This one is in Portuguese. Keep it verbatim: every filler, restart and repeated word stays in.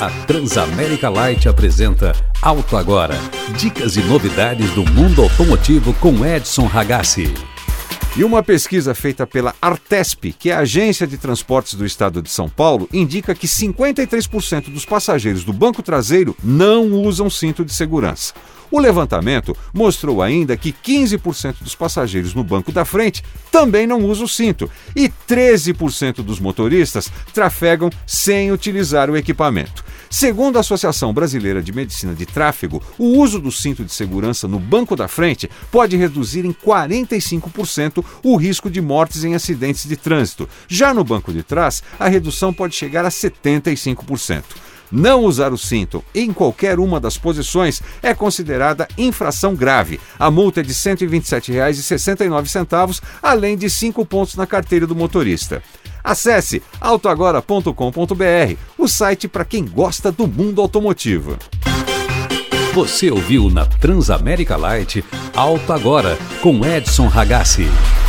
A Transamérica Light apresenta Auto Agora. Dicas e novidades do mundo automotivo com Edson Ragazzi. E uma pesquisa feita pela Artesp, que é a agência de transportes do estado de São Paulo, indica que cinquenta e três por cento dos passageiros do banco traseiro não usam cinto de segurança. O levantamento mostrou ainda que quinze por cento dos passageiros no banco da frente também não usam o cinto e treze por cento dos motoristas trafegam sem utilizar o equipamento. Segundo a Associação Brasileira de Medicina de Tráfego, o uso do cinto de segurança no banco da frente pode reduzir em quarenta e cinco por cento o risco de mortes em acidentes de trânsito. Já no banco de trás, a redução pode chegar a setenta e cinco por cento. Não usar o cinto em qualquer uma das posições é considerada infração grave. A multa é de cento e vinte e sete reais e sessenta e nove centavos, além de cinco pontos na carteira do motorista. Acesse auto agora ponto com ponto b r, o site para quem gosta do mundo automotivo. Você ouviu na Transamérica Light Auto Agora com Edson Ragazzi.